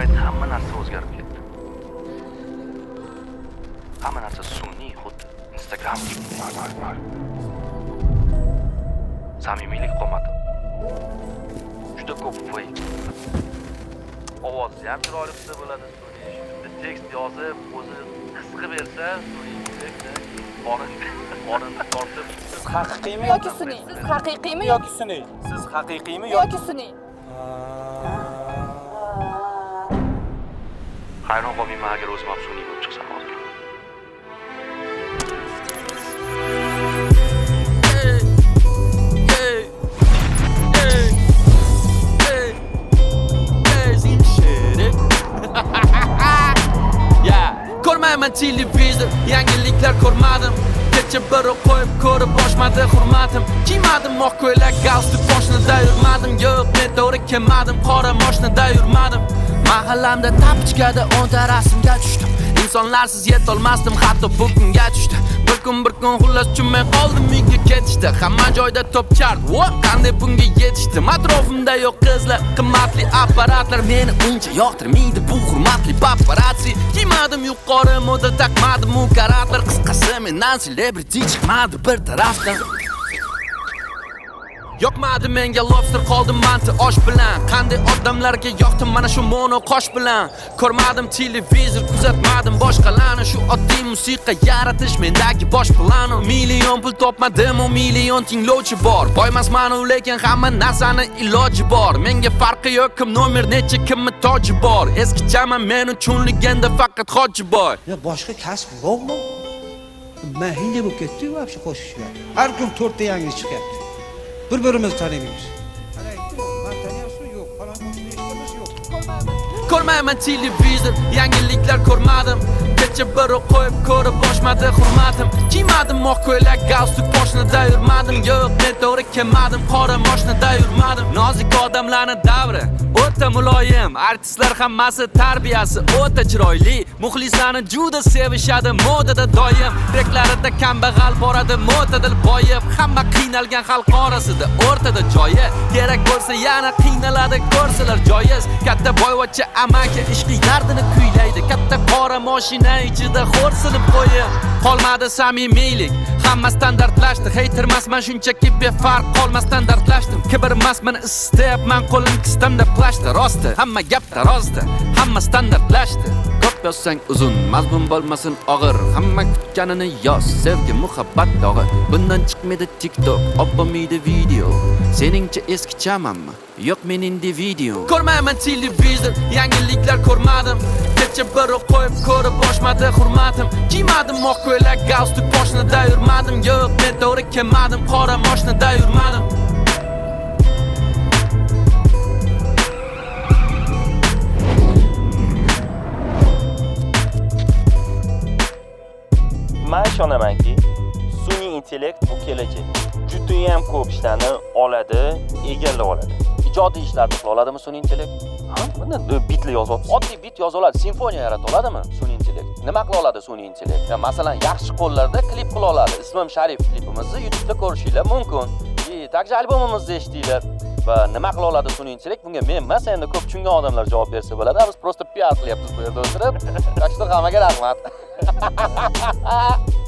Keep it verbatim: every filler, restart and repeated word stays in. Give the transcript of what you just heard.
payt hamma narsa o'zgarib ketdi. Hamma narsa sun'iy, xuddi Instagram gibi. Samimiylik qolmadi. Juda ko'p fake. Ovozi ham chiroyli qilsa bo'ladi, sun'iy. Shunda tekst yozib, o'zi his qilib bersa, sun'iy tekstda qorinni qorinni tortib. Siz haqiqiymi yoki sun'iy? Siz haqiqiymi yoki sun'iy? Siz haqiqiymi yoki sun'iy? Hayron qolmayman agar o'zim ham sun'iy bo'lib chiqsam hozir. Ko'rmayman televizor, yangiliklar ko'rmadim. Kecha bir qo'yib ko'rib boshmadi hurmatim. Kiymadim oq ko'ylak, galstuk poshnida yurmadim. Yo'q, men to'g'ri kelmadim, qora mashinada yurmadim. Mahallamda tapichkada o'nta rasmga tushdim. Insonlarsiz yetolmasdim, hatto bu kunga tushdi. Bir kun bir kun xullas tushmay qoldim, uyga ketishdi. Hamma joyda to'pchard, vo, qanday bunga yetishdim. Atrofimda yo'q qizlar, qimmatli apparatlar meni uncha yoqtirmaydi bu hurmatli paparazzi. Kiymadim yuqori moda, taqmadim u karatlar. Qisqasi mendan celebrity chiqmadi bir tarafdan. Yoqmadi menga lobster, qoldim manti osh bilan. Qanday odamlarga yoqdim mana shu mono qosh bilan. Ko'rmadim televizor, kuzatmadim boshqalarni. Shu oddiy musiqa yaratish mendagi bosh plan. Million pul topmadim, u million tinglovchi bor. Boymasman u lekin hamma narsani iloji bor. Menga farqi yo'q kim nomer necha, kimmi toji bor. Eskichaman men uchun legenda faqat hoji boy. Ya boshqa kasb yo'qmi? Men hinga bo'lib ketdi вообще qo'shishga. Har kun to'rtta yangi chiqyapti. Bir-birimizni taniymiz. Ana aytdim, men taniyapsizmi yo'q, falon qo'shni eshitdimiz yo'q. Ko'rmayman televizor, yangiliklar ko'rmadim. Kecha bir qo'yib ko'rib boshmadi hurmatim. Kiymadim oq ko'ylak, galstuk poshnida yurmadim. Yo'q, men to'g'ri kelmadim, qora mashinada yurmadim. Nozik odamlarning davri o'ta muloyim, artistlar hammasi tarbiyasi o'ta chiroyli. Muxlislarni juda sevishadi, modada doim. Reklarida kambag'al boradi, modadil boyib. Hamma qiynalgan xalq orasida o'rtada joyi. Kerak bo'lsa yana qiynaladi, ko'rsalar joyiz. Katta boyvachcha amaki ishqiy dardini kuylaydi. Katta qora mashina ichida xo'rsinib qo'yib. Qolmadi samimiylik, hamma standartlashdi. Hatermasman shunchaki befarq, qolma standartlashdim. Kibrmasman, istayapman qo'lim kistamda plashdi. Rosti, hamma gap tarozdi, hamma standartlashdi. Ko'p yozsang uzun, mazmun bo'lmasin og'ir. Hamma kutganini yoz, sevgi, muhabbat dog'i. Bundan chiqmaydi TikTok, olmaydi video. Seningcha eskichamanmi? Yo'q meningda video. Ko'rmayman televizor, yangiliklar ko'rmadim. Kecha bir qo'yib ko'rib boshmadi hurmatim. Kiymadim oq ko'ylak, galstuk poshnida yurmadim. Yo'q, men to'g'ri kelmadim, qora mashinada yurmadim. Men ishonamanki, sun'iy intellekt bu kelajak. Juda ham ko'p ishlarni oladi, egallab oladi. Ijodiy ishlarni qila oladimi sun'iy intellekt? Ha, buni bitli yozyapsiz. Oddiy bit yoza oladi, simfoniya yarata oladimi sun'iy intellekt? Nima qila oladi sun'iy intellekt? Ya, masalan, yaxshi qo'llarda klip qila oladi. Ismim Sharif klipimizni YouTube'da ko'rishinglar mumkin. И также albomimizni eshitinglar. Va nima qila oladi sun'iy intellekt? Bunga men emas, endi ko'p tushungan odamlar javob bersa bo'ladi. Biz просто piar qilyapmiz bu yerda o'tirib. Tak что hammaga rahmat.